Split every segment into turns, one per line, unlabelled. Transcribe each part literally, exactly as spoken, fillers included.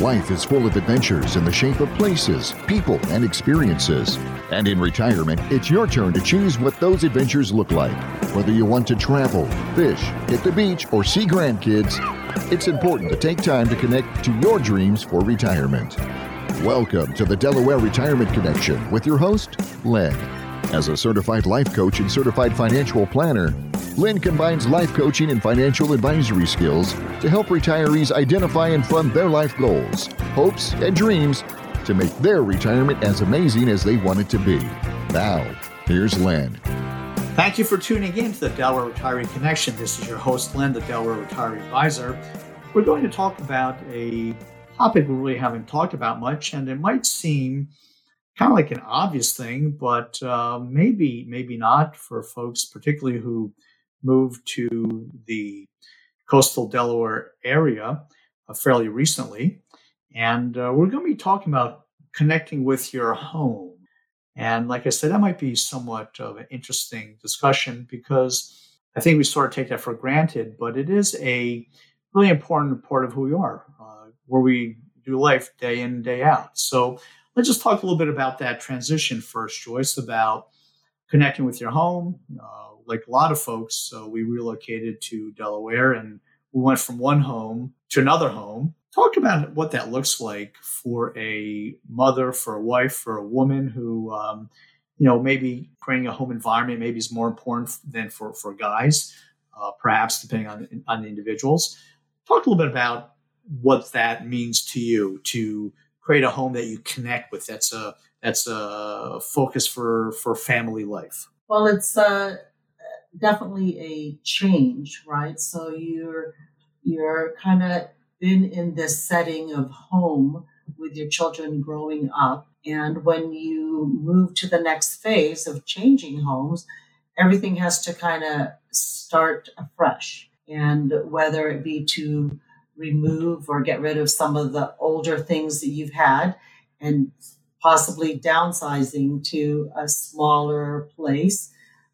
Life is full of adventures in the shape of places, people, and experiences. And in retirement, it's your turn to choose what those adventures look like. Whether you want to travel, fish, hit the beach, or see grandkids, it's important to take time to connect to your dreams for retirement. Welcome to the Delaware Retirement Connection with your host, Len. As a certified life coach and certified financial planner, Len combines life coaching and financial advisory skills to help retirees identify and fund their life goals, hopes, and dreams to make their retirement as amazing as they want it to be. Now, here's Len.
Thank you for tuning in to the Delaware Retiree Connection. This is your host, Len, the Delaware Retiree Advisor. We're going to talk about a topic we really haven't talked about much, and it might seem kind of like an obvious thing, but uh, maybe, maybe not for folks, particularly who moved to the coastal Delaware area uh, fairly recently. And uh, we're going to be talking about connecting with your home. And like I said, that might be somewhat of an interesting discussion because I think we sort of take that for granted, but it is a really important part of who we are, uh, where we do life day in and day out. So let's just talk a little bit about that transition first, Joyce, about connecting with your home. Uh, like a lot of folks, uh, we relocated to Delaware and we went from one home to another home. Talk about what that looks like for a mother, for a wife, for a woman who, um, you know, maybe creating a home environment maybe is more important than for, for guys, uh, perhaps depending on, on the individuals. Talk a little bit about what that means to you to create a home that you connect with. That's a that's a focus for, for family life.
Well, it's uh, definitely a change, right? So you're you're kind of been in this setting of home with your children growing up, and when you move to the next phase of changing homes, everything has to kind of start afresh. And whether it be to remove or get rid of some of the older things that you've had and possibly downsizing to a smaller place,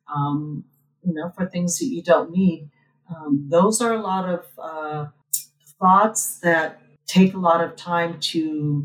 um, you know, for things that you don't need. Um, those are a lot of uh, thoughts that take a lot of time to,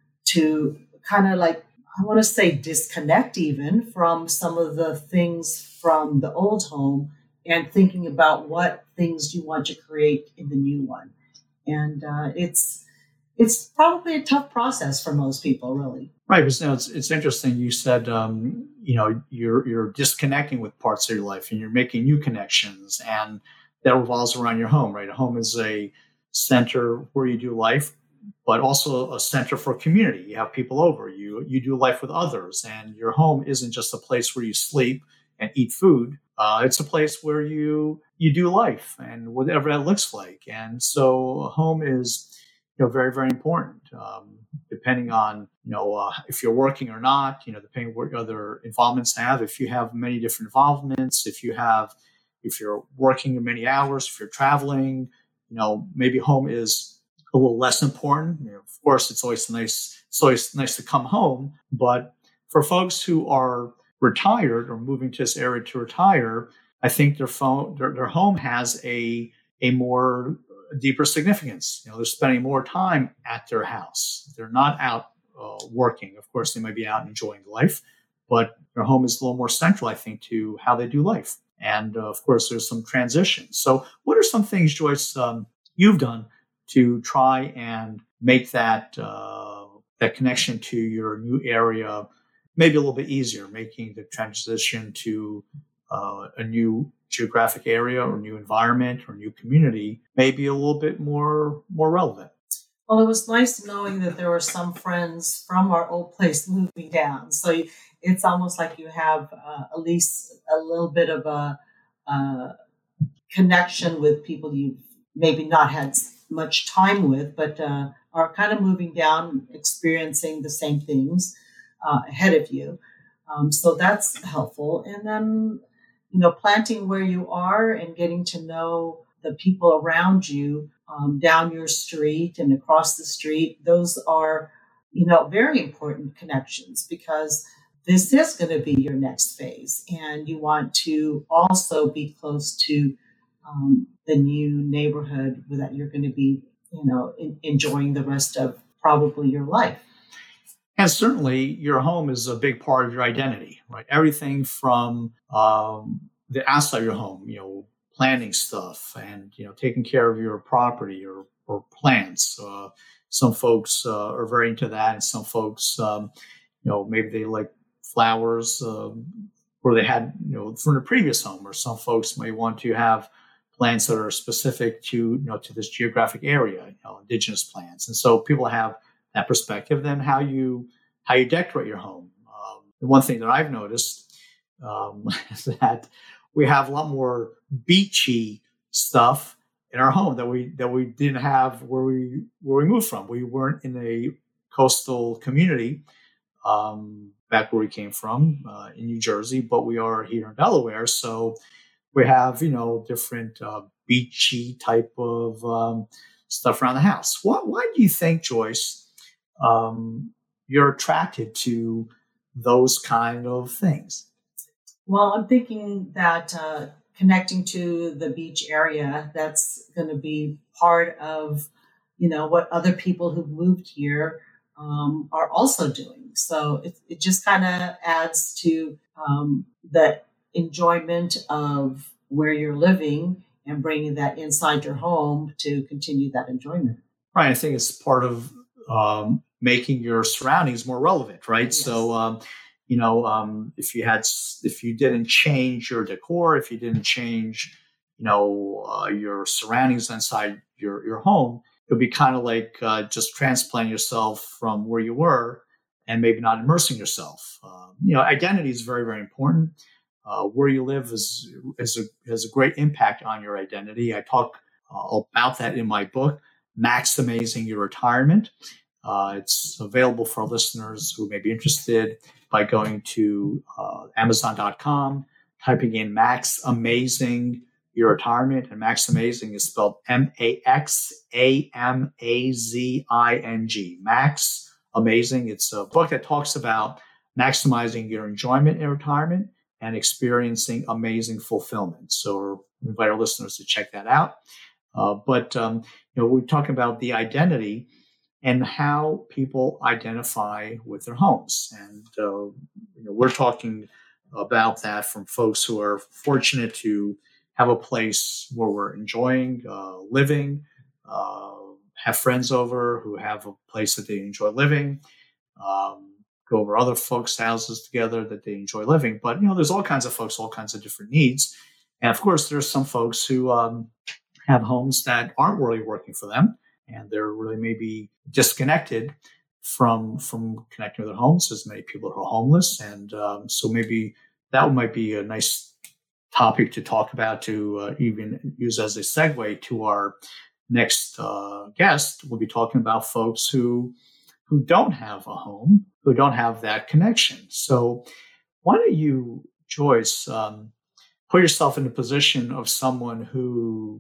to kind of like, I want to say disconnect even from some of the things from the old home and thinking about what things you want to create in the new one. And uh, it's it's probably a tough process for most people, really.
Right, but you know, it's it's interesting. You said um, you know you're you're disconnecting with parts of your life, and you're making new connections, and that revolves around your home. Right, a home is a center where you do life, but also a center for community. You have people over. You you do life with others, and your home isn't just a place where you sleep and eat food. Uh, it's a place where you you do life and whatever that looks like. And so a home is, you know, very, very important, um, depending on, you know, uh, if you're working or not, you know, depending what other involvements have. If you have many different involvements, if you have, if you're working many hours, if you're traveling, you know, maybe home is a little less important. You know, of course, it's always nice. It's always nice to come home. But for folks who are retired or moving to this area to retire, I think their phone, their, their home has a a more deeper significance. You know, they're spending more time at their house. They're not out uh, working. Of course, they might be out enjoying life, but their home is a little more central, I think, to how they do life. And uh, of course, there's some transitions. So, what are some things, Joyce, um, you've done to try and make that uh, that connection to your new area maybe a little bit easier, making the transition to uh, a new geographic area or new environment or new community maybe a little bit more more relevant?
Well, it was nice knowing that there were some friends from our old place moving down. So it's almost like you have uh, at least a little bit of a uh, connection with people you've maybe not had much time with, but uh, are kind of moving down, experiencing the same things uh, ahead of you. Um, so that's helpful. And then, you know, planting where you are and getting to know the people around you um, down your street and across the street. Those are, you know, very important connections because this is going to be your next phase. And you want to also be close to um, the new neighborhood that you're going to be, you know, in, enjoying the rest of probably your life.
And certainly your home is a big part of your identity, right? Everything from um, the outside of your home, you know, planting stuff and, you know, taking care of your property or, or plants. Uh, some folks uh, are very into that. And some folks, um, you know, maybe they like flowers um, or they had, you know, from the previous home, or some folks may want to have plants that are specific to, you know, to this geographic area, you know, indigenous plants. And so people have that perspective. Then how you how you decorate your home. Um, the one thing that I've noticed um, is that we have a lot more beachy stuff in our home that we that we didn't have where we where we moved from. We weren't in a coastal community um, back where we came from uh, in New Jersey, but we are here in Delaware. So we have, you know, different uh, beachy type of um, stuff around the house. Why, why do you think, Joyce, um, you're attracted to those kind of things?
Well, I'm thinking that uh, connecting to the beach area, that's going to be part of, you know, what other people who've moved here um, are also doing. So it, it just kind of adds to um, that enjoyment of where you're living and bringing that inside your home to continue that enjoyment.
Right. I think it's part of um, making your surroundings more relevant, right?
Yes.
So, um, you know, um, if you had, if you didn't change your decor, if you didn't change, you know, uh, your surroundings inside your, your home, it would be kind of like uh, just transplanting yourself from where you were and maybe not immersing yourself. Uh, you know, identity is very, very important. Uh, where you live is, is a, has a great impact on your identity. I talk uh, about that in my book, Maximizing Your Retirement. Uh, it's available for listeners who may be interested by going to uh, amazon dot com, typing in Max Amazing Your Retirement. And Max Amazing is spelled M A X A M A Z I N G. Max Amazing. It's a book that talks about maximizing your enjoyment in retirement and experiencing amazing fulfillment. So we invite our listeners to check that out. Uh, but, um, you know, we're talking about the identity and how people identify with their homes. And, uh, you know, we're talking about that from folks who are fortunate to have a place where we're enjoying uh, living, uh, have friends over who have a place that they enjoy living, um, go over other folks' houses together that they enjoy living. But, you know, there's all kinds of folks, all kinds of different needs. And of course, there's some folks who um, have homes that aren't really working for them. And they're really maybe disconnected from from connecting with their homes. There's many people who are homeless. And um, so maybe that might be a nice topic to talk about, to uh, even use as a segue to our next uh, guest. We'll be talking about folks who who don't have a home, who don't have that connection. So why don't you, Joyce, um, put yourself in the position of someone who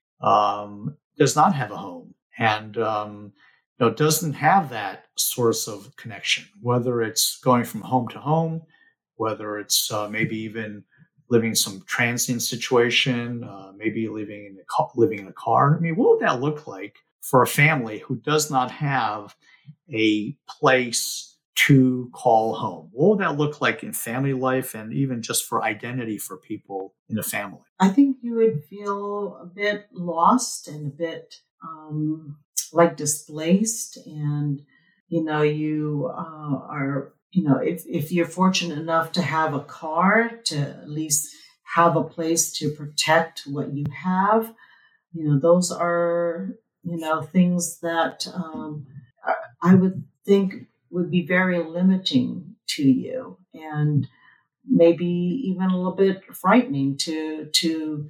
um, does not have a home and um, you know, doesn't have that source of connection, whether it's going from home to home, whether it's uh, maybe even living in some transient situation, uh, maybe living in a car, living in a car. I mean, what would that look like for a family who does not have a place to call home? What would that look like in family life and even just for identity for people in a family?
I think you would feel a bit lost and a bit um, like displaced. And, you know, you uh, are, you know, if, if you're fortunate enough to have a car, to at least have a place to protect what you have, you know, those are, you know, things that um, I would think would be very limiting to you, and maybe even a little bit frightening to to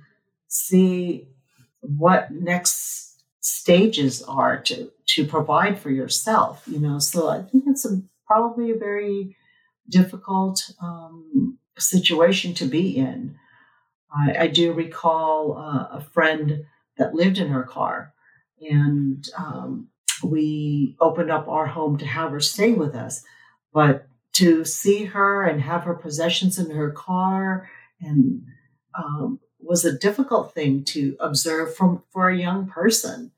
see what next stages are to to provide for yourself. You know, so I think it's a, probably a very difficult um, situation to be in. I, I do recall uh, a friend that lived in her car, and um, we opened up our home to have her stay with us. But to see her and have her possessions in her car and um, was a difficult thing to observe from for a young person.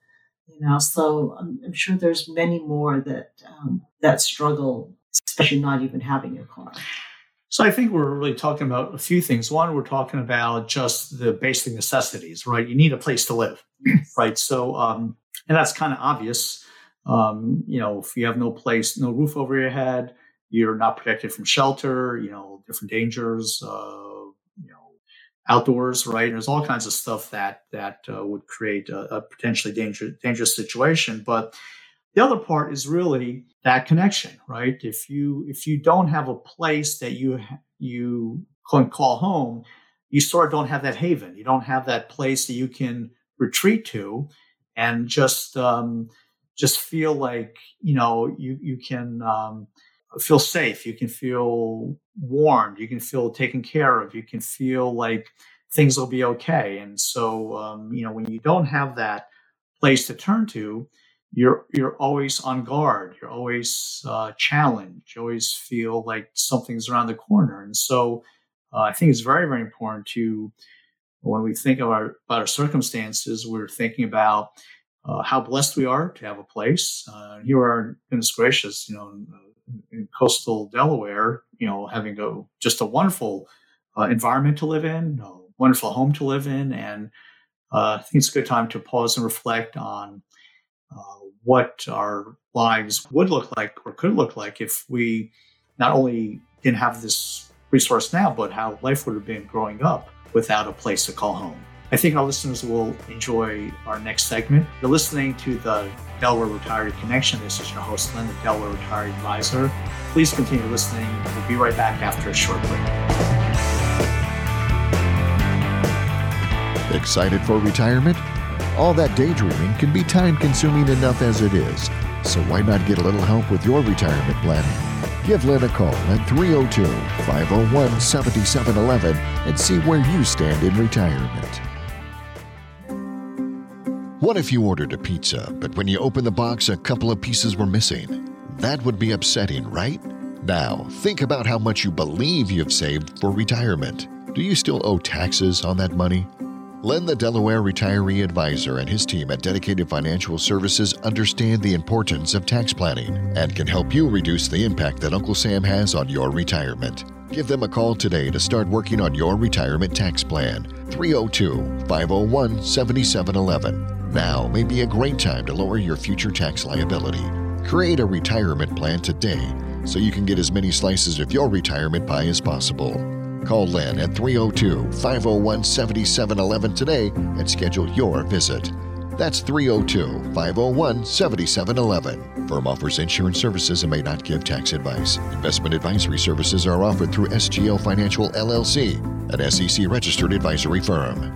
You know, so I'm, I'm sure there's many more that um, that struggle, especially not even having a car.
So I think we're really talking about a few things. One, we're talking about just the basic necessities, right? You need a place to live,
Yes.
right? So, um, and that's kind of obvious. Um, you know, if you have no place, no roof over your head, you're not protected from shelter, you know, different dangers, uh, you know, outdoors, right? There's all kinds of stuff that that uh, would create a, a potentially dangerous dangerous situation. But the other part is really that connection, right? If you if you don't have a place that you you can call home, you sort of don't have that haven. You don't have that place that you can retreat to, and just um, just feel like you know you you can um, feel safe. You can feel warmed. You can feel taken care of. You can feel like things will be okay. And so um, you know when you don't have that place to turn to, you're you're always on guard. You're always uh, challenged. You always feel like something's around the corner. And so uh, I think it's very, very important to, when we think of our, about our circumstances, we're thinking about uh, how blessed we are to have a place. Uh, here we are, goodness gracious, you know, in, in coastal Delaware, you know, having a, just a wonderful uh, environment to live in, a wonderful home to live in. And uh, I think it's a good time to pause and reflect on uh, what our lives would look like or could look like if we not only didn't have this resource now, but how life would have been growing up without a place to call home. I think our listeners will enjoy our next segment. You're listening to the Delaware Retiree Connection. This is your host, Len, the Delaware Retiree Advisor. Please continue listening. We'll be right back after a short break.
Excited for retirement? All that daydreaming can be time-consuming enough as it is. So why not get a little help with your retirement planning? Give Len a call at three oh two, five oh one, seven seven one one and see where you stand in retirement. What if you ordered a pizza, but when you opened the box, a couple of pieces were missing? That would be upsetting, right? Now, think about how much you believe you've saved for retirement. Do you still owe taxes on that money? Len, the Delaware Retiree Advisor, and his team at Dedicated Financial Services understand the importance of tax planning and can help you reduce the impact that Uncle Sam has on your retirement. Give them a call today to start working on your retirement tax plan. three oh two, five oh one, seven seven one one. Now may be a great time to lower your future tax liability. Create a retirement plan today so you can get as many slices of your retirement pie as possible. Call Len at three oh two, five oh one, seven seven one one today and schedule your visit. That's three oh two, five oh one, seven seven one one. Firm offers insurance services and may not give tax advice. Investment advisory services are offered through S G L Financial L L C, an S E C-registered advisory firm.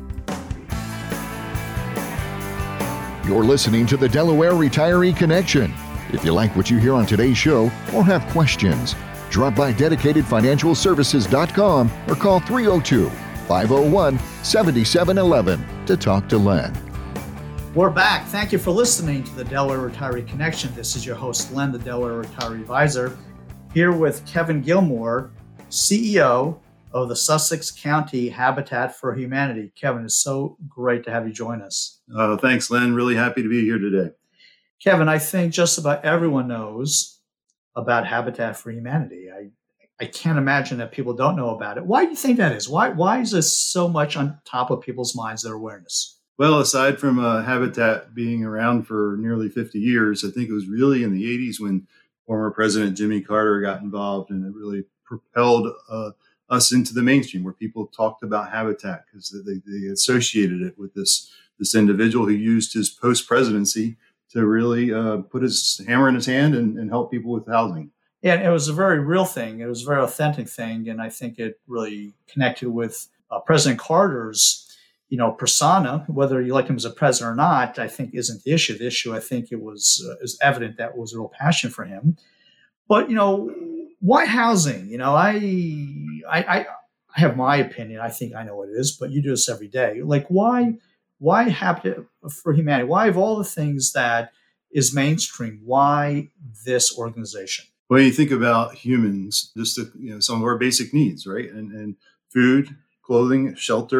You're listening to the Delaware Retiree Connection. If you like what you hear on today's show or have questions, drop by dedicated financial services dot com or call three oh two, five oh one, seven seven one one to talk to Len.
We're back. Thank you for listening to the Delaware Retiree Connection. This is your host, Len, the Delaware Retiree Advisor, here with Kevin Gilmore, C E O of the Sussex County Habitat for Humanity. Kevin, it's so great to have you join us.
Uh, thanks, Len. Really happy to be here today.
Kevin, I think just about everyone knows about Habitat for Humanity. I I can't imagine that people don't know about it. Why do you think that is? Why why is this so much on top of people's minds, their awareness?
Well, aside from uh, Habitat being around for nearly fifty years, I think it was really in the eighties when former President Jimmy Carter got involved, and it really propelled uh, us into the mainstream where people talked about Habitat because they, they associated it with this, this individual who used his post-presidency to really uh, put his hammer in his hand and, and help people with housing.
Yeah, and it was a very real thing. It was a very authentic thing, and I think it really connected with uh, President Carter's, you know, persona. Whether you like him as a president or not, I think isn't the issue. The issue, I think, it was uh, is evident that was a real passion for him. But you know, why housing? You know, I I I have my opinion. I think I know what it is, but you do this every day. Like, why why Habitat for Humanity? Why of all the things that is mainstream, why this organization?
When you think about humans, just the, you know, some of our basic needs, right? And, and food, clothing, shelter,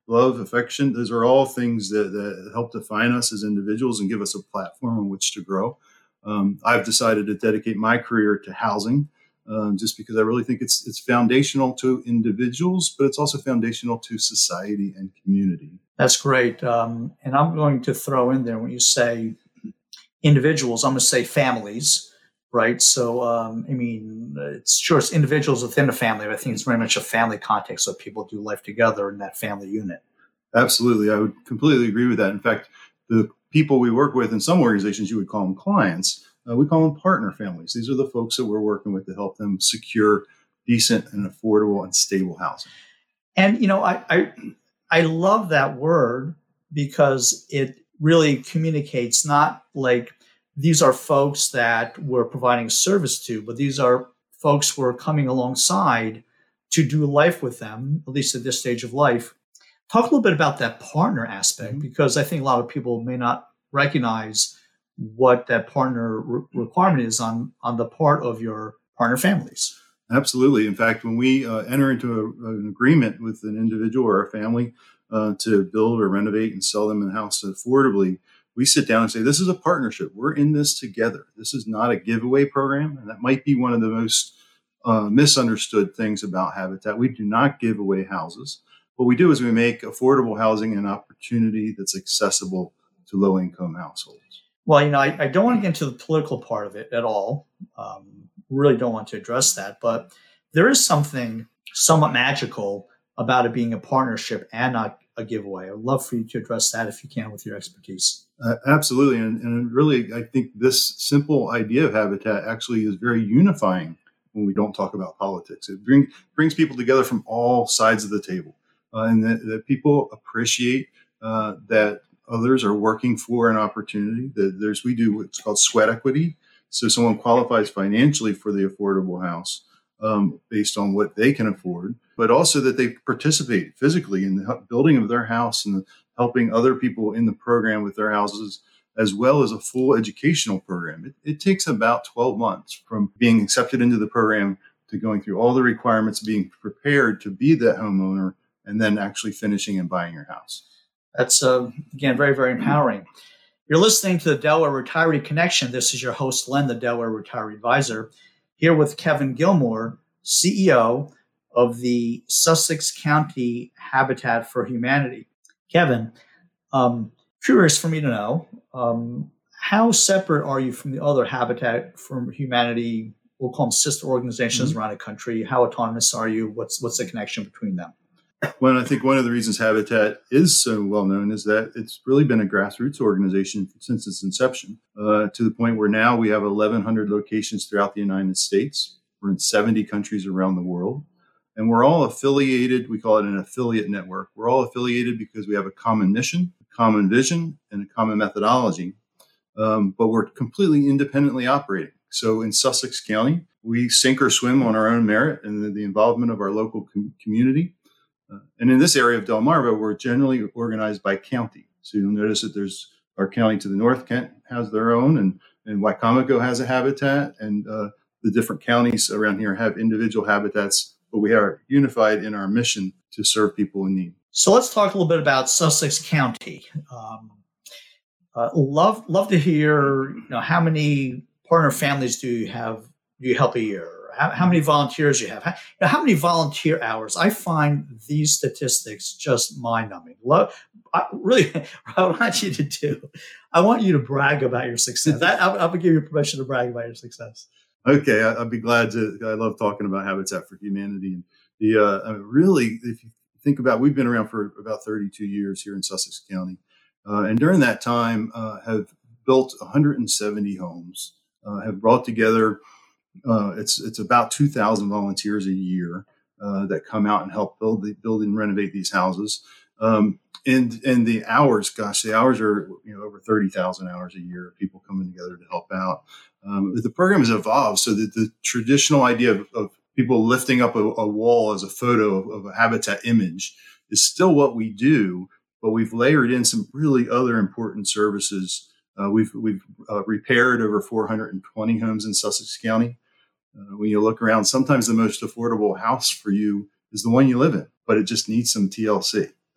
love, affection. Those are all things that, that help define us as individuals and give us a platform on which to grow. Um, I've decided to dedicate my career to housing, um, just because I really think it's it's foundational to individuals, but it's also foundational to society and community.
That's great. Um, and I'm going to throw in there when you say individuals, I'm going to say families, right? So, um, I mean, it's sure it's individuals within a family, but I think it's very much a family context, so people do life together in that family unit.
Absolutely. I would completely agree with that. In fact, the people we work with in some organizations, you would call them clients. Uh, we call them partner families. These are the folks that we're working with to help them secure decent and affordable and stable housing.
And, you know, I, I, I love that word because it really communicates not like these are folks that we're providing service to, but these are folks we're coming alongside to do life with them, at least at this stage of life. Talk a little bit about that partner aspect, mm-hmm. because I think a lot of people may not recognize what that partner re- requirement is on, on the part of your partner families.
Absolutely. In fact, when we uh, enter into a, an agreement with an individual or a family uh, to build or renovate and sell them a house affordably, we sit down and say, this is a partnership. We're in this together. This is not a giveaway program. And that might be one of the most uh, misunderstood things about Habitat. We do not give away houses. What we do is we make affordable housing an opportunity that's accessible to low-income households.
Well, you know, I, I don't want to get into the political part of it at all. Um, really don't want to address that. But there is something somewhat magical about it being a partnership and not a giveaway. I'd love for you to address that if you can with your expertise.
Uh, absolutely. And, and really, I think this simple idea of Habitat actually is very unifying when we don't talk about politics. It bring, brings people together from all sides of the table. Uh, and that, that people appreciate uh, that others are working for an opportunity. That there's we do what's called sweat equity. So someone qualifies financially for the affordable house um, based on what they can afford, but also that they participate physically in the building of their house and helping other people in the program with their houses, as well as a full educational program. It, it takes about twelve months from being accepted into the program to going through all the requirements, being prepared to be that homeowner, and then actually finishing and buying your house.
That's, uh, again, very, very empowering. You're listening to the Delaware Retiree Connection. This is your host, Len, the Delaware Retiree Advisor, here with Kevin Gilmore, C E O of the Sussex County Habitat for Humanity. Kevin, um, curious for me to know, um, how separate are you from the other Habitat for Humanity, we'll call them sister organizations mm-hmm. around the country? How autonomous are you? What's what's the connection between them?
Well, I think one of the reasons Habitat is so well known is that it's really been a grassroots organization since its inception, uh, to the point where now we have eleven hundred locations throughout the United States. We're in seventy countries around the world, and we're all affiliated. We call it an affiliate network. We're all affiliated because we have a common mission, a common vision, and a common methodology, um, but we're completely independently operating. So in Sussex County, we sink or swim on our own merit and the, the involvement of our local com- community. Uh, and in this area of Delmarva, we're generally organized by county. So you'll notice that there's our county to the north, Kent has their own, and, and Wicomico has a habitat, and uh, the different counties around here have individual habitats, but we are unified in our mission to serve people in need.
So let's talk a little bit about Sussex County. Um, uh, love love to hear, you know, how many partner families do you have, do you help a year? How, how many volunteers you have? How, you know, how many volunteer hours? I find these statistics just mind-numbing. Love, I, really, what I want you to do, I want you to brag about your success. I, I'll, I'll give you permission to brag about your success.
Okay, I, I'd be glad to. I love talking about Habitat for Humanity. And the uh, I mean, really, if you think about, we've been around for about thirty-two years here in Sussex County, uh, and during that time, uh, have built one hundred seventy homes, uh, have brought together. Uh, it's it's about two thousand volunteers a year uh, that come out and help build the, build and renovate these houses. Um, and and the hours, gosh, the hours are you know over thirty thousand hours a year of people coming together to help out. Um, the program has evolved so that the traditional idea of, of people lifting up a, a wall as a photo of, of a habitat image is still what we do, but we've layered in some really other important services. Uh, we've we've uh, repaired over four hundred twenty homes in Sussex County. Uh, when you look around, sometimes the most affordable house for you is the one you live in, but it just needs some T L C.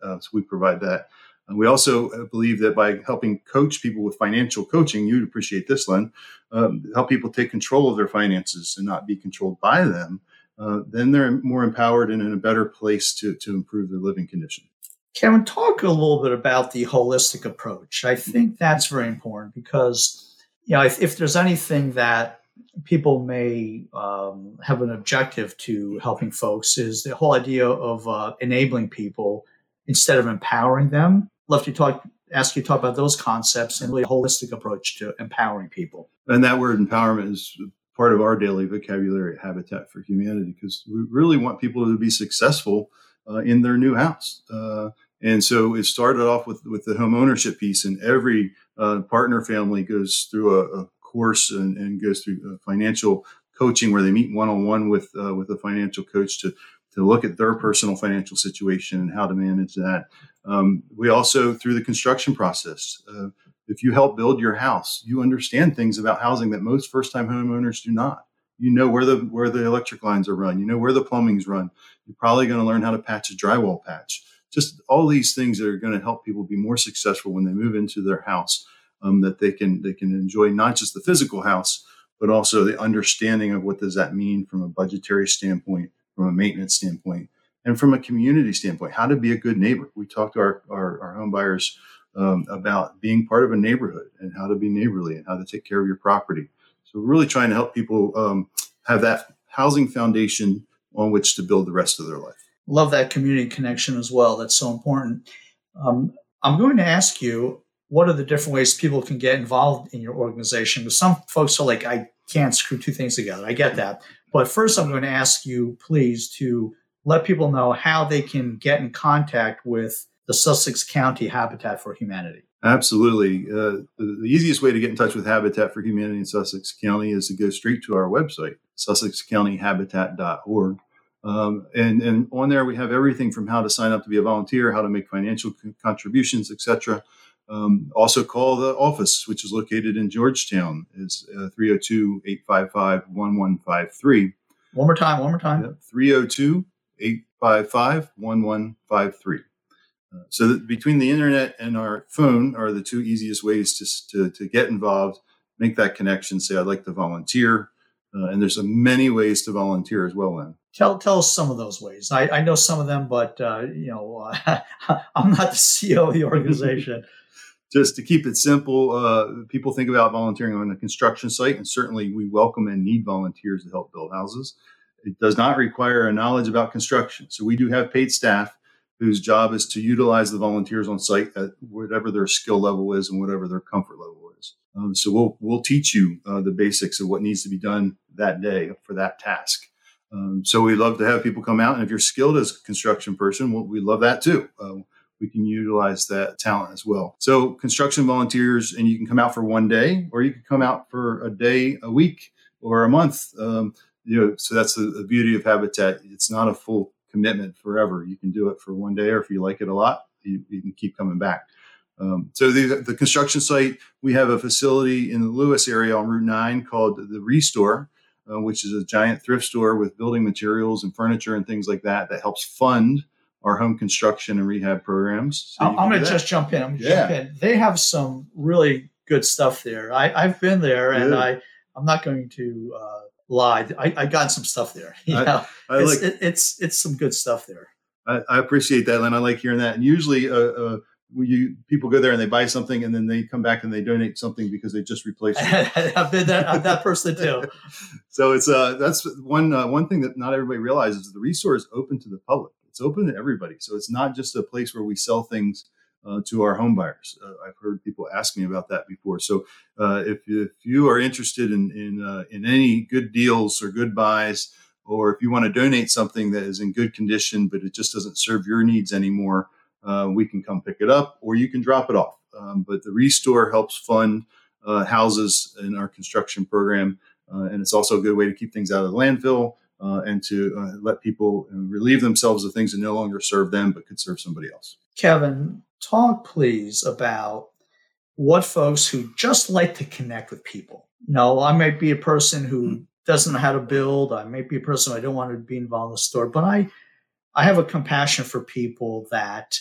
Uh, so we provide that. And we also believe that by helping coach people with financial coaching, you'd appreciate this, Len, um, help people take control of their finances and not be controlled by them, uh, then they're more empowered and in a better place to, to improve their living condition.
Kevin, talk a little bit about the holistic approach. I think that's very important because, you know, if, if there's anything that people may um, have an objective to helping folks is the whole idea of uh, enabling people instead of empowering them. I'd love to talk, ask you to talk about those concepts and really a holistic approach to empowering people.
And that word empowerment is part of our daily vocabulary at Habitat for Humanity because we really want people to be successful uh, in their new house. Uh, and so it started off with, with the home ownership piece, and every uh, partner family goes through a, a course and, and goes through financial coaching where they meet one-on-one with uh, with a financial coach to to look at their personal financial situation and how to manage that. Um, we also, through the construction process, uh, if you help build your house, you understand things about housing that most first-time homeowners do not. You know where the where the electric lines are run. You know where the plumbing's run. You're probably going to learn how to patch a drywall patch. Just all these things that are going to help people be more successful when they move into their house. Um, that they can they can enjoy not just the physical house, but also the understanding of what does that mean from a budgetary standpoint, from a maintenance standpoint, and from a community standpoint, how to be a good neighbor. We talk to our, our, our home buyers um, about being part of a neighborhood and how to be neighborly and how to take care of your property. So we're really trying to help people um, have that housing foundation on which to build the rest of their life.
Love that community connection as well. That's so important. Um, I'm going to ask you, what are the different ways people can get involved in your organization? Because some folks are like, I can't screw two things together. I get that. But first, I'm going to ask you, please, to let people know how they can get in contact with the Sussex County Habitat for Humanity.
Absolutely. Uh, the, the easiest way to get in touch with Habitat for Humanity in Sussex County is to go straight to our website, sussex county habitat dot org. Um, and, and on there, we have everything from how to sign up to be a volunteer, how to make financial contributions, et cetera. Um, also call the office, which is located in Georgetown, is uh, three oh two, eight five five, one one five three.
One more time, one more time.
Yep, three oh two, eight five five, one one five three. Uh, so that between the internet and our phone are the two easiest ways to, to, to get involved, make that connection, say, I'd like to volunteer. Uh, and there's uh, many ways to volunteer as well, Len.
Tell tell us some of those ways. I, I know some of them, but, uh, you know, uh, I'm not the C E O of the organization.
Just to keep it simple, uh, people think about volunteering on a construction site, and certainly we welcome and need volunteers to help build houses. It does not require a knowledge about construction. So we do have paid staff whose job is to utilize the volunteers on site at whatever their skill level is and whatever their comfort level is. Um, so we'll we'll teach you uh, the basics of what needs to be done that day for that task. Um, so we love to have people come out, and if you're skilled as a construction person, well, we love that too. Uh, we can utilize that talent as well. So construction volunteers, and you can come out for one day, or you can come out for a day, a week, or a month. Um, you know, so that's the, the beauty of Habitat. It's not a full commitment forever. You can do it for one day, or if you like it a lot, you, you can keep coming back. Um, so the, the construction site, we have a facility in the Lewis area on Route nine called the Restore, uh, which is a giant thrift store with building materials and furniture and things like that that helps fund our home construction and rehab programs. So
I'm, I'm going to just jump in. I'm going to
yeah.
jump in. They have some really good stuff there. I, I've been there, and I, I'm not going to uh, lie. I, I got some stuff there. You
I,
know,
I
it's,
like,
it, it's it's some good stuff there.
I, I appreciate that, Len. I like hearing that. And usually uh, uh, you, people go there and they buy something, and then they come back and they donate something because they just replaced it.
I've been that, I'm that person too.
So it's uh, that's one uh, one thing that not everybody realizes. The resource is open to the public. It's open to everybody. So it's not just a place where we sell things uh, to our home buyers. Uh, I've heard people ask me about that before. So uh, if, if you are interested in in, uh, in any good deals or good buys, or if you want to donate something that is in good condition, but it just doesn't serve your needs anymore, uh, we can come pick it up, or you can drop it off. Um, but the Restore helps fund uh, houses in our construction program. Uh, and it's also a good way to keep things out of the landfill. Uh, and to uh, let people relieve themselves of things that no longer serve them, but could serve somebody else.
Kevin, talk please about what folks who just like to connect with people. You know, I might be a person who doesn't know how to build. I might be a person who I don't want to be involved in the store, but I, I have a compassion for people that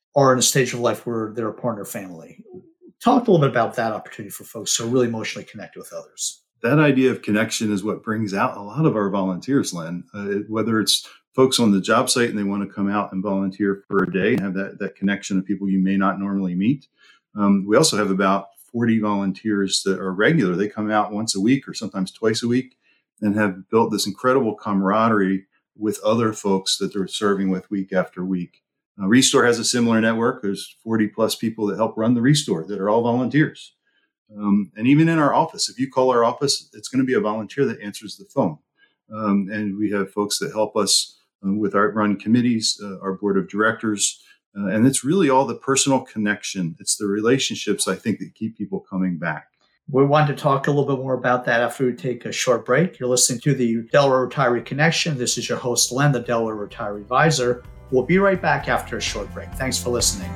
are in a stage of life where they're a part of their family. Talk a little bit about that opportunity for folks who are really emotionally connected with others.
That idea of connection is what brings out a lot of our volunteers, Len, uh, whether it's folks on the job site and they want to come out and volunteer for a day and have that, that connection of people you may not normally meet. Um, we also have about forty volunteers that are regular. They come out once a week or sometimes twice a week and have built this incredible camaraderie with other folks that they're serving with week after week. Uh, Restore has a similar network. There's forty plus people that help run the Restore that are all volunteers. Um, and even in our office, if you call our office, it's going to be a volunteer that answers the phone. Um, and we have folks that help us um, with our run committees, uh, our board of directors. Uh, and it's really all the personal connection. It's the relationships, I think, that keep people coming back.
We want to talk a little bit more about that after we take a short break. You're listening to the Delaware Retiree Connection. This is your host, Len, the Delaware Retiree Advisor. We'll be right back after a short break. Thanks for listening.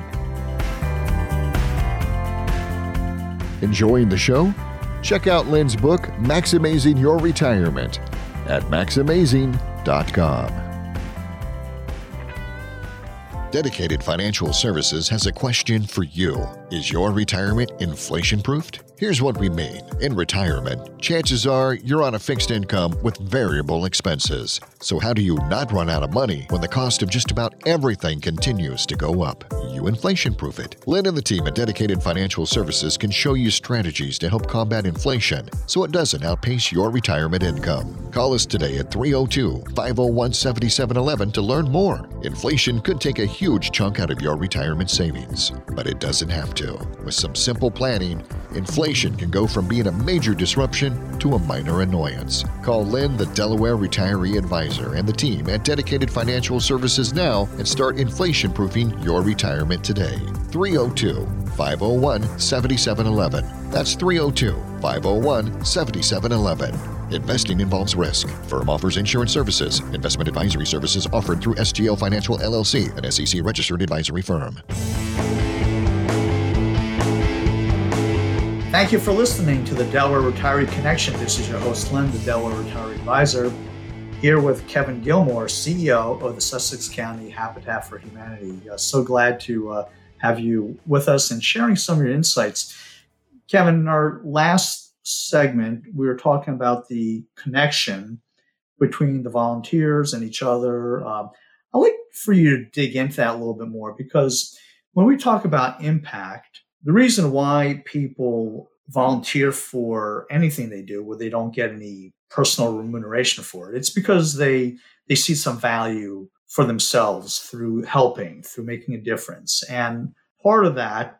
Enjoying the show? Check out Len's book, Maximizing Your Retirement, at maximazing dot com. Dedicated Financial Services has a question for you. Is your retirement inflation-proofed? Here's what we mean. In retirement, chances are you're on a fixed income with variable expenses. So how do you not run out of money when the cost of just about everything continues to go up? You inflation-proof it. Lynn and the team at Dedicated Financial Services can show you strategies to help combat inflation so it doesn't outpace your retirement income. Call us today at three oh two, five oh one, seven seven one one to learn more. Inflation could take a huge chunk out of your retirement savings, but it doesn't have to. With some simple planning, inflation can go from being a major disruption to a minor annoyance. Call Lynn, the Delaware Retiree Advisor, and the team at Dedicated Financial Services now and start inflation-proofing your retirement today. three oh two, five oh one, seven seven one one. That's three oh two, five oh one, seven seven one one. Investing involves risk. Firm offers insurance services. Investment advisory services offered through S G L Financial L L C, an S E C-registered advisory firm.
Thank you for listening to the Delaware Retiree Connection. This is your host, Len, the Delaware Retiree Advisor, here with Kevin Gilmore, C E O of the Sussex County Habitat for Humanity. Uh, so glad to uh, have you with us and sharing some of your insights. Kevin, in our last segment, we were talking about the connection between the volunteers and each other. Um, I'd like for you to dig into that a little bit more, because when we talk about impact, the reason why people volunteer for anything they do where they don't get any personal remuneration for it, it's because they they see some value for themselves through helping, through making a difference. And part of that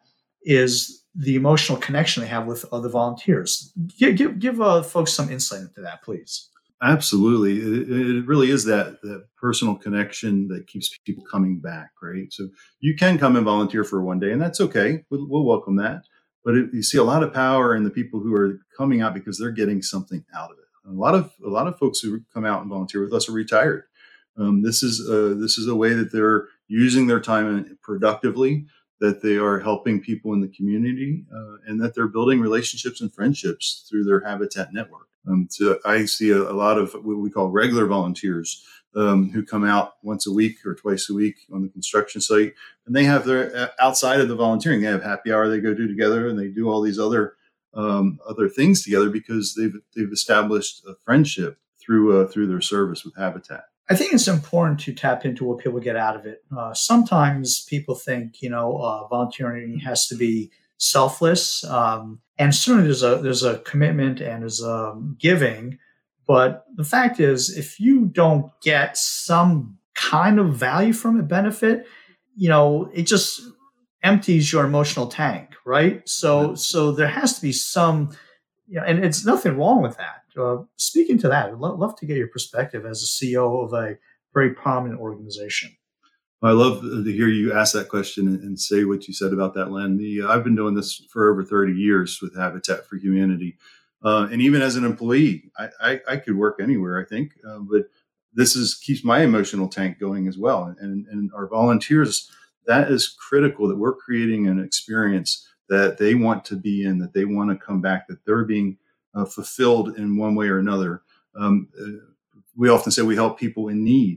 is the emotional connection they have with other volunteers. Give, give, give uh, folks some insight into that, please.
Absolutely. It, it really is that, that personal connection that keeps people coming back, right? So you can come and volunteer for one day, and that's okay. We'll, we'll welcome that. But it, you see a lot of power in the people who are coming out because they're getting something out of it. A lot of a lot of folks who come out and volunteer with us are retired. Um, this is a, this is a way that they're using their time productively, that they are helping people in the community, uh, and that they're building relationships and friendships through their Habitat network. Um, so I see a, a lot of what we call regular volunteers um, who come out once a week or twice a week on the construction site, and they have their outside of the volunteering, they have happy hour they go do together, and they do all these other um, other things together because they've they've established a friendship through uh, through their service with Habitat.
I think it's important to tap into what people get out of it. Uh, sometimes people think, you know, uh, volunteering has to be selfless, um, and certainly there's a there's a commitment and there's a giving. But the fact is, if you don't get some kind of value from it, benefit, you know, it just empties your emotional tank, right? So yeah. so there has to be some, you know, and it's nothing wrong with that. Uh, speaking to that, I'd lo- love to get your perspective as a C E O of a very prominent organization.
I love to hear you ask that question and, and say what you said about that, Len. The, uh, I've been doing this for over thirty years with Habitat for Humanity. Uh, and even as an employee, I, I, I could work anywhere, I think. Uh, but this is keeps my emotional tank going as well. And, and our volunteers, that is critical, that we're creating an experience that they want to be in, that they want to come back, that they're being Uh, fulfilled in one way or another. Um, uh, we often say we help people in need.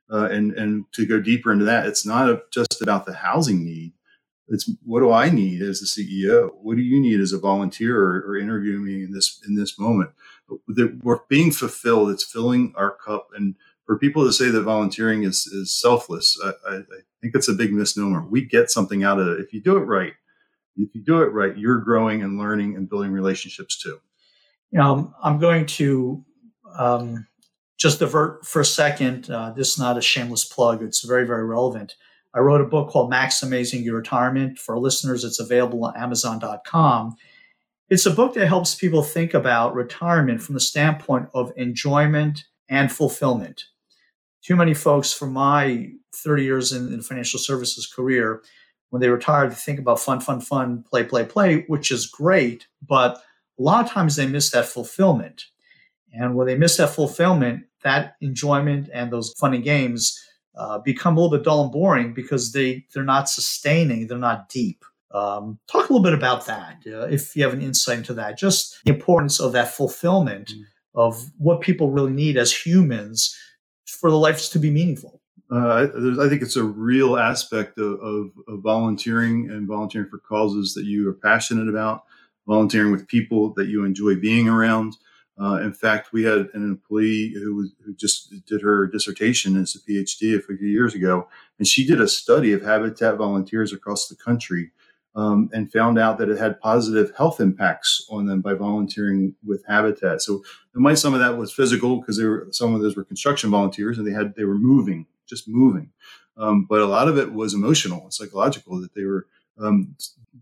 Uh, and, and to go deeper into that, it's not a, just about the housing need. It's what do I need as the C E O? What do you need as a volunteer or, or interviewing me in this in this moment? That we're being fulfilled. It's filling our cup. And for people to say that volunteering is, is selfless, I, I, I think it's a big misnomer. We get something out of it. If you do it right, if you do it right, you're growing and learning and building relationships too.
You know, I'm going to um, just divert for a second. Uh, this is not a shameless plug. It's very, very relevant. I wrote a book called Maximizing Your Retirement. For listeners, it's available on amazon dot com. It's a book that helps people think about retirement from the standpoint of enjoyment and fulfillment. Too many folks from my thirty years in, in financial services career, when they retire, they think about fun, fun, fun, play, play, play, which is great, but a lot of times they miss that fulfillment. And when they miss that fulfillment, that enjoyment and those fun and games uh, become a little bit dull and boring because they, they're not sustaining, they're not deep. Um, talk a little bit about that, uh, if you have an insight into that, just the importance of that fulfillment mm-hmm. of what people really need as humans for the lives to be meaningful.
Uh, I, I think it's a real aspect of, of, of volunteering and volunteering for causes that you are passionate about, volunteering with people that you enjoy being around. Uh, in fact, we had an employee who, was, who just did her dissertation as a PhD a few years ago, and she did a study of Habitat volunteers across the country um, and found out that it had positive health impacts on them by volunteering with Habitat. So it might some of that was physical because they were some of those were construction volunteers and they had they were moving, just moving, um, but a lot of it was emotional and psychological that they were um,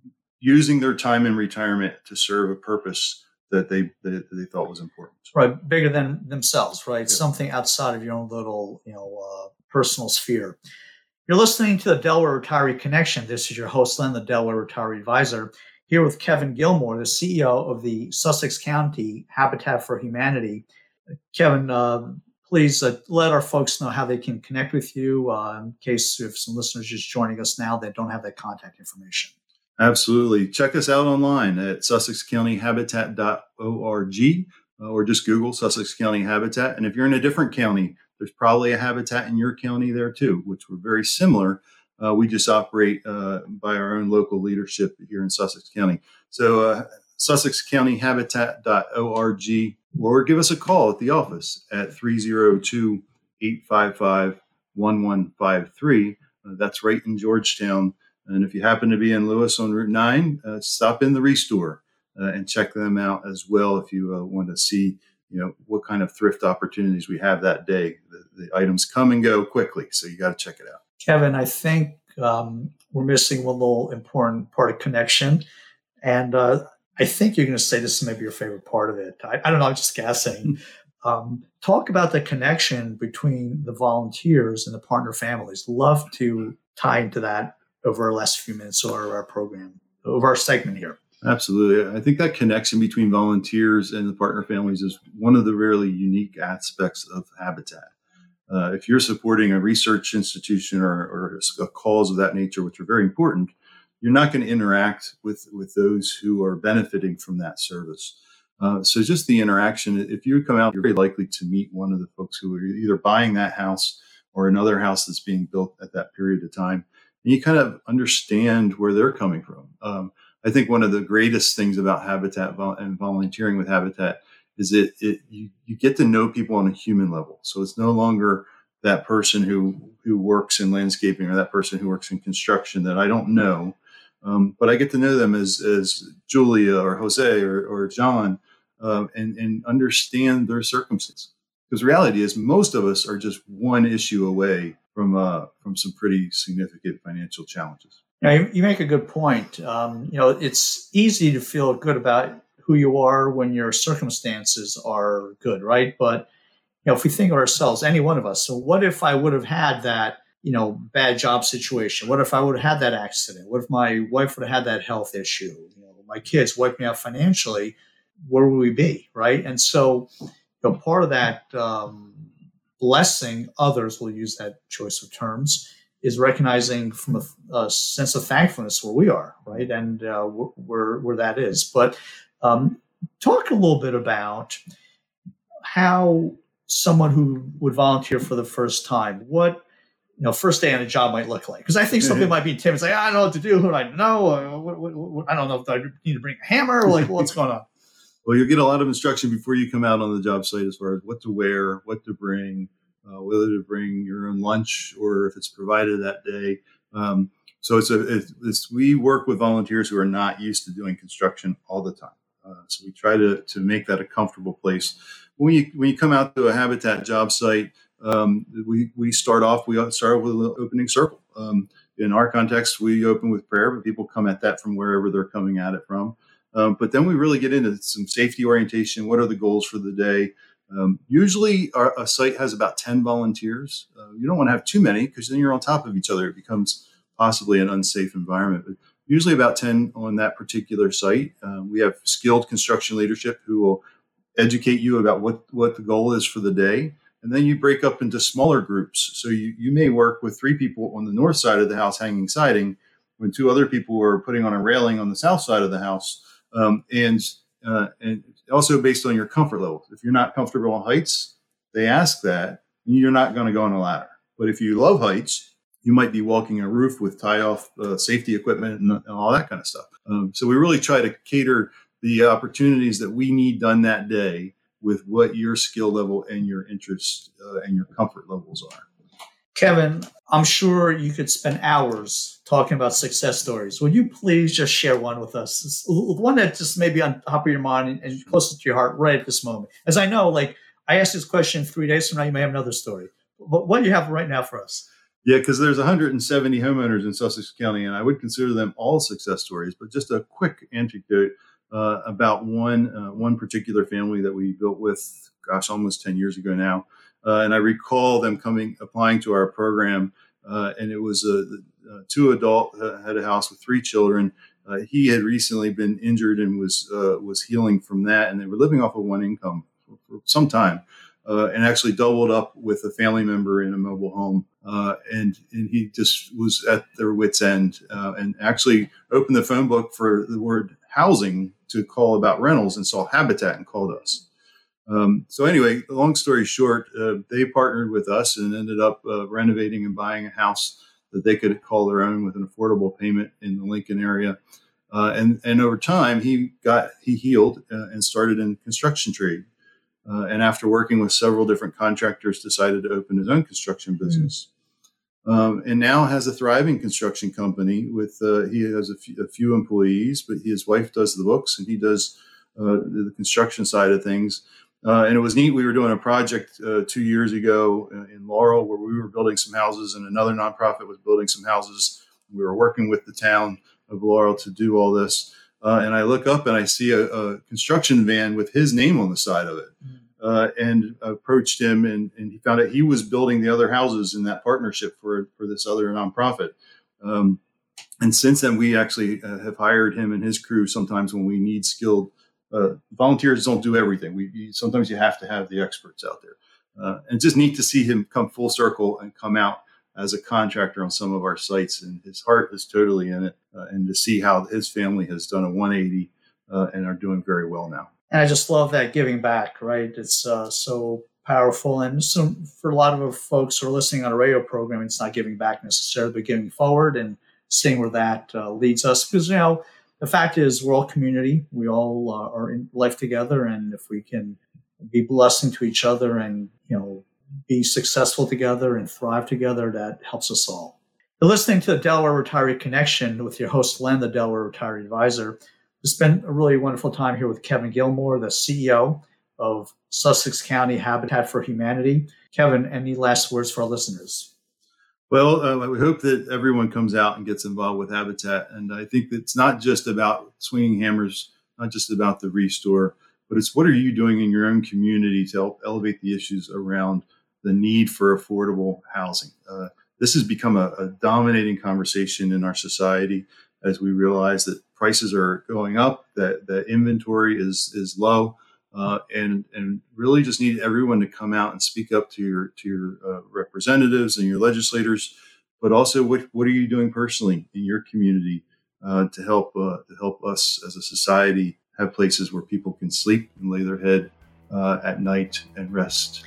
using their time in retirement to serve a purpose that they that they thought was important.
Right, bigger than themselves, right?
Yeah.
Something outside of your own little, you know, uh, personal sphere. You're listening to the Delaware Retiree Connection. This is your host, Len, the Delaware Retiree Advisor, here with Kevin Gilmore, the C E O of the Sussex County Habitat for Humanity. Kevin, uh, please uh, let our folks know how they can connect with you uh, in case if some listeners just joining us now that don't have that contact information.
Absolutely. Check us out online at sussex county habitat dot org uh, or just Google Sussex County Habitat. And if you're in a different county, there's probably a Habitat in your county there too, which we're very similar. Uh, we just operate uh, by our own local leadership here in Sussex County. So uh, sussex county habitat dot org, or give us a call at the office at three oh two, eight five five, one one five three. Uh, that's right in Georgetown. And if you happen to be in Lewis on Route nine, uh, stop in the Restore uh, and check them out as well if you uh, want to see, you know, what kind of thrift opportunities we have that day. The, the items come and go quickly, so you got to check it out.
Kevin, I think um, we're missing one little important part of connection. And uh, I think you're going to say this is maybe your favorite part of it. I, I don't know, I'm just guessing. Um, talk about the connection between the volunteers and the partner families. Love to tie into that over our last few minutes of our, our program, over our segment here.
Absolutely. I think that connection between volunteers and the partner families is one of the really unique aspects of Habitat. Uh, if you're supporting a research institution or, or a cause of that nature, which are very important, you're not going to interact with, with those who are benefiting from that service. Uh, so just the interaction, if you come out, you're very likely to meet one of the folks who are either buying that house or another house that's being built at that period of time. And you kind of understand where they're coming from. Um, I think one of the greatest things about Habitat vol- and volunteering with Habitat is that it, you, you get to know people on a human level. So it's no longer that person who, who works in landscaping or that person who works in construction that I don't know. Um, but I get to know them as, as Julia or Jose or, or John uh, and, and understand their circumstances. Because reality is most of us are just one issue away from uh, from some pretty significant financial challenges.
Yeah, you, you make a good point. Um, you know, it's easy to feel good about who you are when your circumstances are good, right? But you know, if we think of ourselves, any one of us, so what if I would have had that, you know, bad job situation? What if I would have had that accident? What if my wife would have had that health issue? You know, my kids wiped me out financially. Where would we be, right? And so, you know, part of that um, blessing others, will use that choice of terms, is recognizing from a, a sense of thankfulness where we are, right? And uh, where, where that is. But um, talk a little bit about how someone who would volunteer for the first time, what you know, first day on a job might look like? Because I think some
Mm-hmm.
people might be timid, say, I don't know what to do. Who do I know? Uh, what, what, what, I don't know if I need to bring a hammer. Like, what's going on?
Well, you'll get a lot of instruction before you come out on the job site as far as what to wear, what to bring, uh, whether to bring your own lunch or if it's provided that day. Um, so it's a it's, it's we work with volunteers who are not used to doing construction all the time. Uh, so we try to to make that a comfortable place. When you when you come out to a Habitat job site, um, we we start off we start with an opening circle. Um, in our context, we open with prayer, but people come at that from wherever they're coming at it from. Um, but then we really get into some safety orientation. What are the goals for the day? Um, usually our, a site has about ten volunteers. Uh, you don't want to have too many because then you're on top of each other. It becomes possibly an unsafe environment. But usually about ten on that particular site. Uh, we have skilled construction leadership who will educate you about what, what the goal is for the day. And then you break up into smaller groups. So you, you may work with three people on the north side of the house hanging siding when two other people are putting on a railing on the south side of the house. Um, and, uh, and also based on your comfort level. If you're not comfortable on heights, they ask that, and you're not going to go on a ladder. But if you love heights, you might be walking a roof with tie-off uh, safety equipment and, and all that kind of stuff. Um, so we really try to cater the opportunities that we need done that day with what your skill level and your interests uh, and your comfort levels are.
Kevin, I'm sure you could spend hours talking about success stories. Would you please just share one with us? It's one that just maybe on top of your mind and closest to your heart right at this moment. As I know, like I asked this question three days from now, you may have another story. But what do you have right now for us?
Yeah, because there's one hundred seventy homeowners in Sussex County, and I would consider them all success stories. But just a quick anecdote uh, about one uh, one particular family that we built with, gosh, almost ten years ago now. Uh, and I recall them coming, applying to our program, uh, and it was a, a two adult uh, had a house with three children. Uh, he had recently been injured and was uh, was healing from that, and they were living off of one income for, for some time, uh, and actually doubled up with a family member in a mobile home. Uh, and and he just was at their wits' end, uh, and actually opened the phone book for the word housing to call about rentals, and saw Habitat and called us. Um, so anyway, long story short, uh, they partnered with us and ended up uh, renovating and buying a house that they could call their own with an affordable payment in the Lincoln area. Uh, and, and over time, he got he healed uh, and started in construction trade. Uh, and after working with several different contractors, decided to open his own construction business. Mm. Um, and now has a thriving construction company with uh, he has a few, a few employees, but his wife does the books and he does uh, the construction side of things. Uh, and it was neat. We were doing a project uh, two years ago in Laurel where we were building some houses and another nonprofit was building some houses. We were working with the town of Laurel to do all this. Uh, and I look up and I see a, a construction van with his name on the side of it. Uh, and approached him and, and he found out he was building the other houses in that partnership for, for this other nonprofit. Um, and since then, we actually uh, have hired him and his crew sometimes when we need skilled Uh, volunteers don't do everything. We you, sometimes you have to have the experts out there, uh, and it's just neat to see him come full circle and come out as a contractor on some of our sites. And his heart is totally in it, uh, and to see how his family has done a one eighty uh, and are doing very well now.
And I just love that giving back. Right, it's uh, so powerful. And so for a lot of folks who are listening on a radio program, it's not giving back necessarily, but giving forward and seeing where that uh, leads us. Because you know. The fact is, we're all community. We all uh, are in life together, and if we can be blessing to each other and you know be successful together and thrive together, that helps us all. You're listening to the Delaware Retiree Connection with your host, Len, the Delaware Retiree Advisor. It's been a really wonderful time here with Kevin Gilmore, the C E O of Sussex County Habitat for Humanity. Kevin, any last words for our listeners?
Well, uh, we hope that everyone comes out and gets involved with Habitat. And I think that it's not just about swinging hammers, not just about the restore, but it's what are you doing in your own community to help elevate the issues around the need for affordable housing. Uh, this has become a, a dominating conversation in our society as we realize that prices are going up, that the inventory is is low. Uh, and and really just need everyone to come out and speak up to your to your uh, representatives and your legislators, but also what what are you doing personally in your community uh, to help uh, to help us as a society have places where people can sleep and lay their head uh, at night and rest.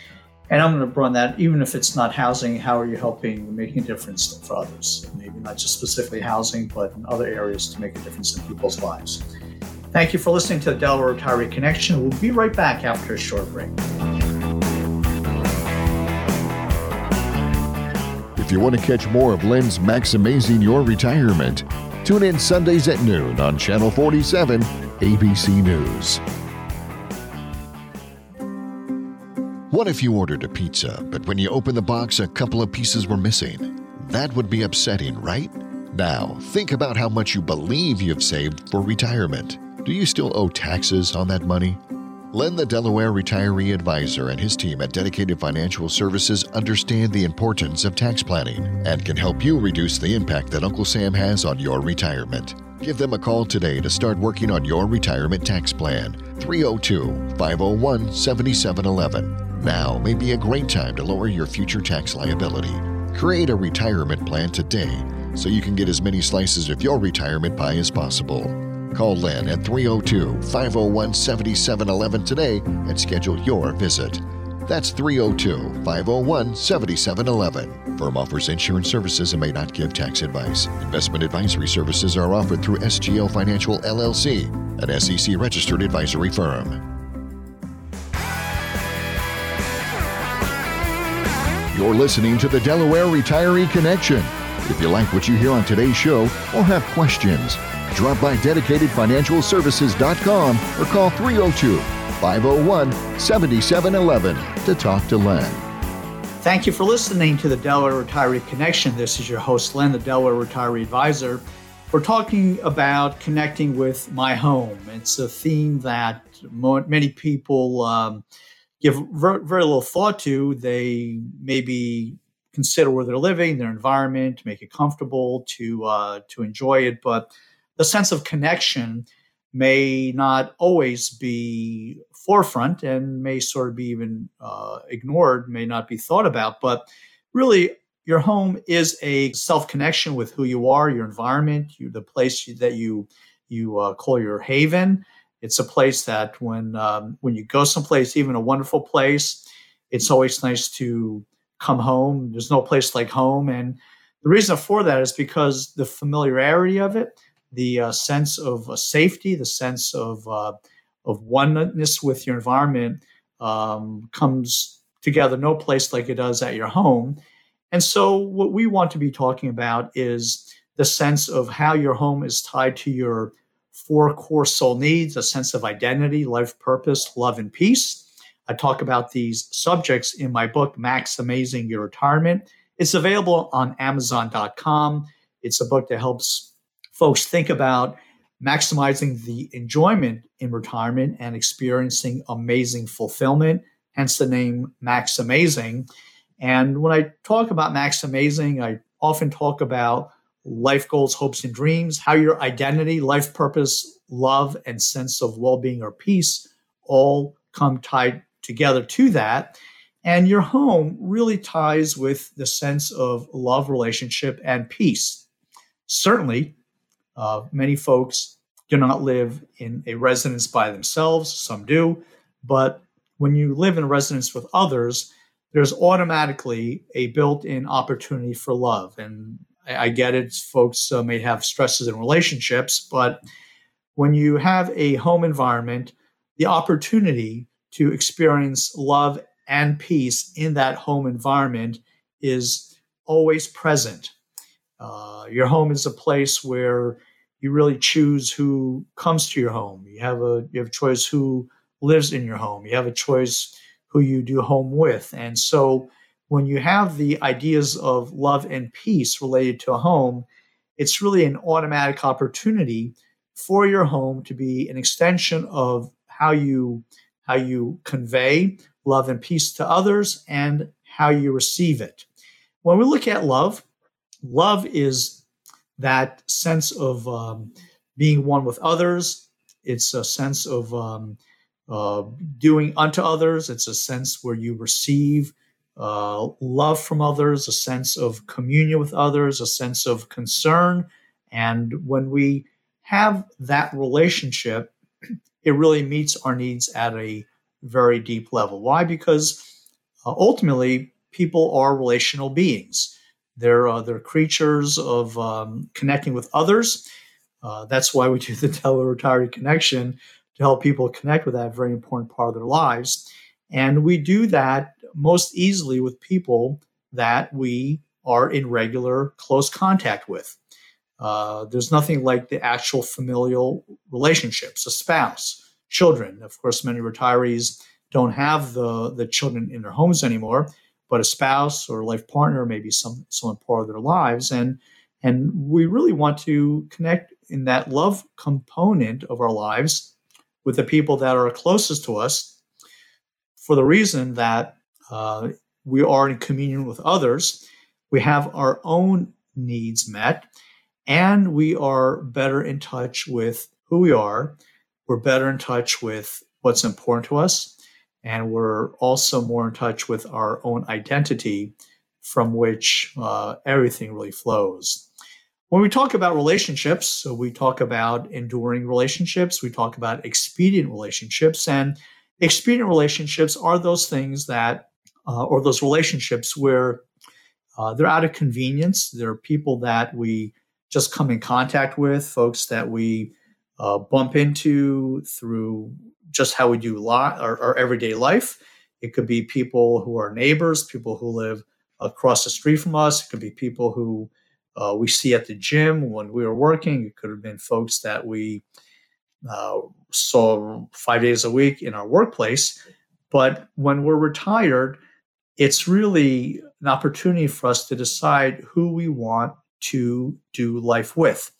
And I'm going to run that, even if it's not housing, how are you helping, making a difference for others? Maybe not just specifically housing, but in other areas to make a difference in people's lives. Thank you for listening to the Delaware Retiree Connection. We'll be right back after a short break.
If you want to catch more of Len's Maximizing Your Retirement, tune in Sundays at noon on Channel forty-seven, A B C News. What if you ordered a pizza, but when you opened the box, a couple of pieces were missing? That would be upsetting, right? Now, think about how much you believe you've saved for retirement. Do you still owe taxes on that money? Len, the Delaware Retiree Advisor, and his team at Dedicated Financial Services understand the importance of tax planning and can help you reduce the impact that Uncle Sam has on your retirement. Give them a call today to start working on your retirement tax plan. three oh two, five oh one, seven seven one one. Now may be a great time to lower your future tax liability. Create a retirement plan today so you can get as many slices of your retirement pie as possible. Call Len at three oh two, five oh one, seven seven one one today and schedule your visit. That's three oh two, five oh one, seven seven one one. Firm offers insurance services and may not give tax advice. Investment advisory services are offered through S G L Financial L L C, an S E C registered advisory firm. You're listening to the Delaware Retiree Connection. If you like what you hear on today's show or have questions, drop by dedicated financial services dot com or call three oh two, five oh one, seven seven one one to talk to Len.
Thank you for listening to the Delaware Retiree Connection. This is your host, Len, the Delaware Retiree Advisor. We're talking about connecting with my home. It's a theme that mo- many people um, give very, very little thought to. They maybe consider where they're living, their environment, to make it comfortable, to uh, to enjoy it. But the sense of connection may not always be forefront and may sort of be even uh, ignored, may not be thought about. But really, your home is a self-connection with who you are, your environment, you, the place that you you uh, call your haven. It's a place that when um, when you go someplace, even a wonderful place, it's always nice to come home. There's no place like home. And the reason for that is because the familiarity of it, the uh, sense of uh, safety, the sense of uh, of oneness with your environment um, comes together no place like it does at your home. And so what we want to be talking about is the sense of how your home is tied to your four core soul needs, a sense of identity, life purpose, love, and peace. I talk about these subjects in my book, Maximizing Your Retirement. It's available on amazon dot com. It's a book that helps folks think about maximizing the enjoyment in retirement and experiencing amazing fulfillment, hence the name Maximizing. And when I talk about Maximizing, I often talk about life goals, hopes, and dreams, how your identity, life purpose, love, and sense of well-being or peace all come tied together to that. And your home really ties with the sense of love, relationship, and peace. Certainly, uh, many folks do not live in a residence by themselves. Some do. But when you live in a residence with others, there's automatically a built-in opportunity for love. And I, I get it. Folks uh, may have stresses in relationships, but when you have a home environment, the opportunity to experience love and peace in that home environment is always present. Uh, your home is a place where you really choose who comes to your home. You have a you have a choice who lives in your home. You have a choice who you do home with. And so when you have the ideas of love and peace related to a home, it's really an automatic opportunity for your home to be an extension of how you how you convey love and peace to others and how you receive it. When we look at love, love is that sense of um, being one with others. It's a sense of um, uh, doing unto others. It's a sense where you receive uh, love from others, a sense of communion with others, a sense of concern. And when we have that relationship, it really meets our needs at a very deep level. Why? Because uh, ultimately, people are relational beings. They're, uh, they're creatures of um, connecting with others. Uh, that's why we do the Tele-Retiree Connection, to help people connect with that very important part of their lives. And we do that most easily with people that we are in regular, close contact with. Uh, there's nothing like the actual familial relationships, a spouse, children. Of course, many retirees don't have the, the children in their homes anymore, but a spouse or a life partner may be some, some part of their lives. And, and we really want to connect in that love component of our lives with the people that are closest to us, for the reason that uh, we are in communion with others, we have our own needs met, and we are better in touch with who we are. We're better in touch with what's important to us, and we're also more in touch with our own identity, from which uh, everything really flows. When we talk about relationships, so we talk about enduring relationships, we talk about expedient relationships, and expedient relationships are those things that, uh, or those relationships where uh, they're out of convenience. They're people that we just come in contact with, folks that we uh, bump into through just how we do li- our, our everyday life. It could be people who are neighbors, people who live across the street from us. It could be people who uh, we see at the gym when we were working. It could have been folks that we uh, saw five days a week in our workplace. But when we're retired, it's really an opportunity for us to decide who we want to do life with.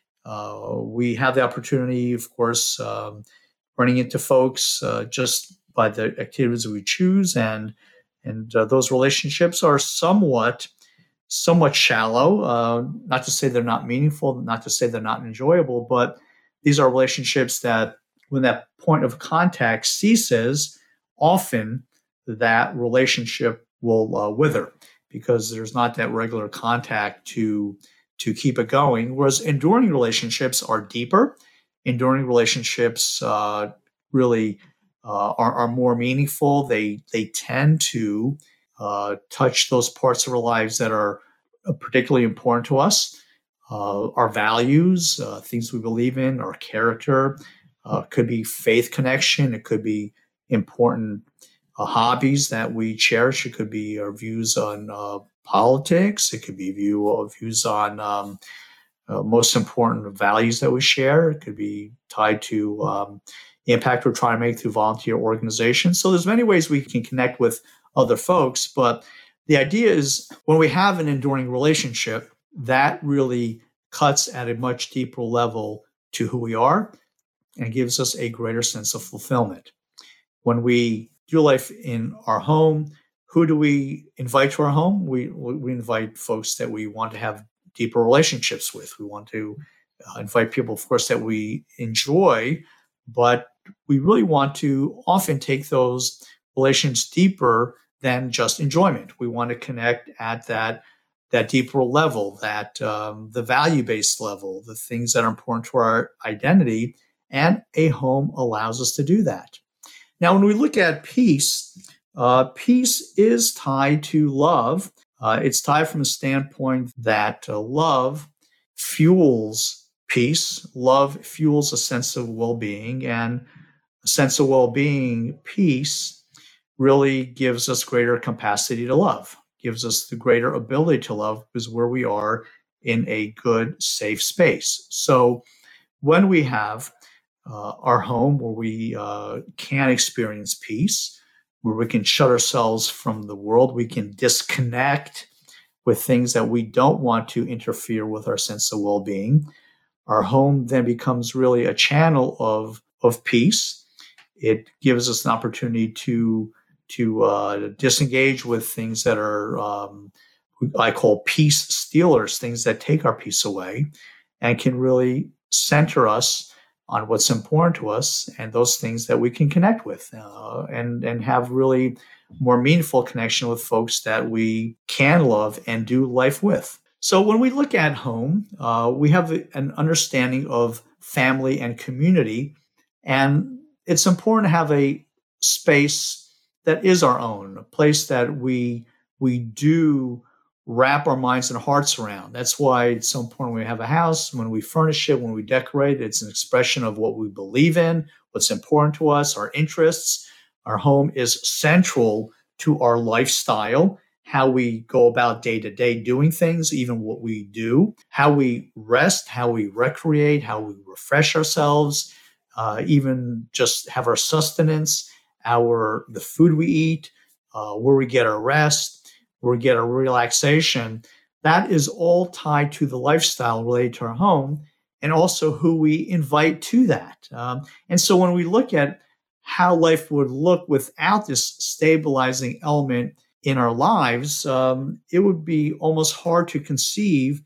Uh, we have the opportunity, of course, um, running into folks uh, just by the activities we choose, and and uh, those relationships are somewhat somewhat shallow. Uh, not to say they're not meaningful, not to say they're not enjoyable, but these are relationships that, when that point of contact ceases, often that relationship will uh, wither, because there's not that regular contact to to keep it going. Whereas enduring relationships are deeper. Enduring relationships uh, really uh, are, are more meaningful. They they tend to uh, touch those parts of our lives that are particularly important to us, uh, our values, uh, things we believe in, our character. Uh, could be faith connection. It could be important uh, hobbies that we cherish. It could be our views on uh, politics. It could be view of views on um, uh, most important values that we share. It could be tied to um, the impact we're trying to make through volunteer organizations. So there's many ways we can connect with other folks, but the idea is, when we have an enduring relationship, that really cuts at a much deeper level to who we are and gives us a greater sense of fulfillment. When we do life in our home, who do we invite to our home? We we invite folks that we want to have deeper relationships with. We want to uh, invite people, of course, that we enjoy, but we really want to often take those relations deeper than just enjoyment. We want to connect at that that deeper level, that um, the value-based level, the things that are important to our identity, and a home allows us to do that. Now, when we look at peace, uh, peace is tied to love. Uh, it's tied from the standpoint that uh, love fuels peace. Love fuels a sense of well-being, and a sense of well-being, peace, really gives us greater capacity to love, gives us the greater ability to love, because where we are in a good, safe space. So when we have uh, our home where we uh, can experience peace, where we can shut ourselves from the world, we can disconnect with things that we don't want to interfere with our sense of well-being, our home then becomes really a channel of, of peace. It gives us an opportunity to to uh, disengage with things that are, um, I call peace stealers, things that take our peace away, and can really center us on what's important to us and those things that we can connect with, uh, and, and have really more meaningful connection with folks that we can love and do life with. So when we look at home, uh, we have an understanding of family and community, and it's important to have a space that is our own, a place that we we do wrap our minds and hearts around. That's why it's so important when we have a house, when we furnish it, when we decorate it, it's an expression of what we believe in, what's important to us, our interests. Our home is central to our lifestyle, how we go about day to day doing things, even what we do, how we rest, how we recreate, how we refresh ourselves, uh, even just have our sustenance, our the food we eat, uh, where we get our rest, where we get our relaxation. That is all tied to the lifestyle related to our home, and also who we invite to that. Um, and so when we look at how life would look without this stabilizing element in our lives, um, it would be almost hard to conceive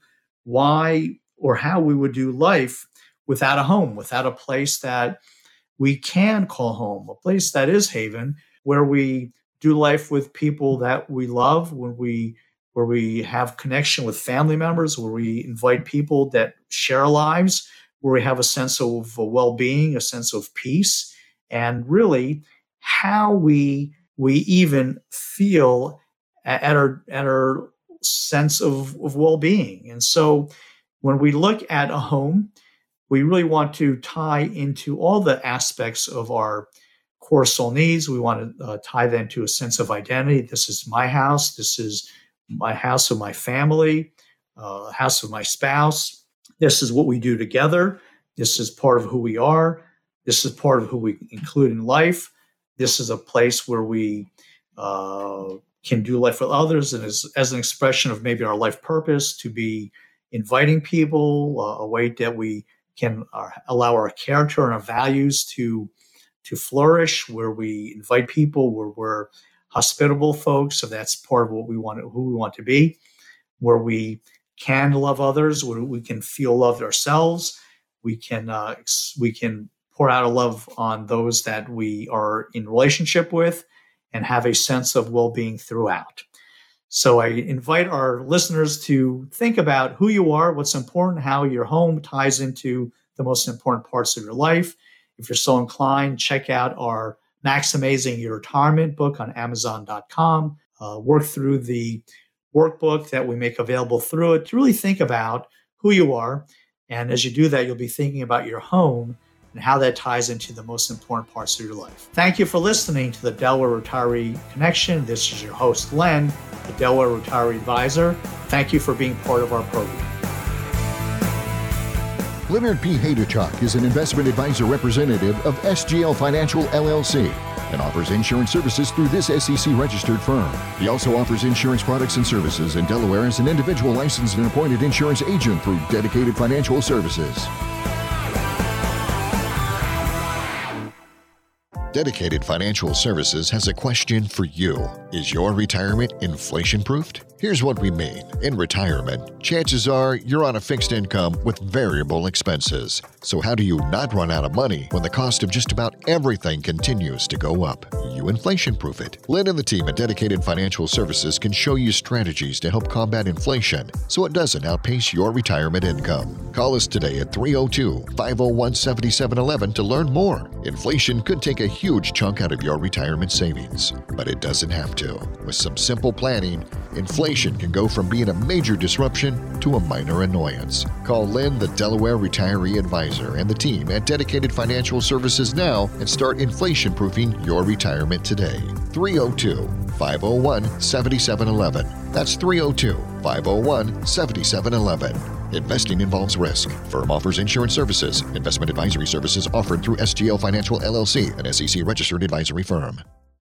why or how we would do life without a home, without a place that we can call home, a place that is haven, where we do life with people that we love, when we where we have connection with family members, where we invite people that share our lives, where we have a sense of well-being, a sense of peace, and really how we we even feel at our at our sense of, of well-being. And so when we look at a home, we really want to tie into all the aspects of our core soul needs. We want to uh, tie them to a sense of identity. This is my house. This is my house of my family, uh, house of my spouse. This is what we do together. This is part of who we are. This is part of who we include in life. This is a place where we uh, can do life with others, and as, as an expression of maybe our life purpose, to be inviting people, uh, a way that we can uh, allow our character and our values to to flourish, where we invite people, where we're hospitable folks. So that's part of what we want, who we want to be, where we can love others, where we can feel loved ourselves. We can uh, we can pour out a love on those that we are in relationship with, and have a sense of well-being throughout. So I invite our listeners to think about who you are, what's important, how your home ties into the most important parts of your life. If you're so inclined, check out our Maximizing Your Retirement book on amazon dot com. Uh, work through the workbook that we make available through it to really think about who you are. And as you do that, you'll be thinking about your home and how that ties into the most important parts of your life. Thank you for listening to the Delaware Retiree Connection. This is your host, Len, the Delaware Retiree Advisor. Thank you for being part of our program.
Leonard P. Hayduchuk is an investment advisor representative of S G L Financial, L L C, and offers insurance services through this S E C-registered firm. He also offers insurance products and services in Delaware as an individual licensed and appointed insurance agent through Dedicated Financial Services. Dedicated Financial Services has a question for you. Is your retirement inflation-proofed? Here's what we mean. In retirement, chances are you're on a fixed income with variable expenses. So how do you not run out of money when the cost of just about everything continues to go up? You inflation-proof it. Lynn and the team at Dedicated Financial Services can show you strategies to help combat inflation so it doesn't outpace your retirement income. Call us today at three oh two, five oh one, seven seven one one to learn more. Inflation could take a huge chunk out of your retirement savings, but it doesn't have to. With some simple planning, inflation can go from being a major disruption to a minor annoyance. Call Lynn, the Delaware Retiree Advisor, and the team at Dedicated Financial Services now and start inflation-proofing your retirement today. three oh two, five oh one, seven seven one one. That's three oh two, five oh one, seven seven one one. Investing involves risk. Firm offers insurance services. Investment advisory services offered through S G L Financial, L L C, an S E C-registered advisory firm.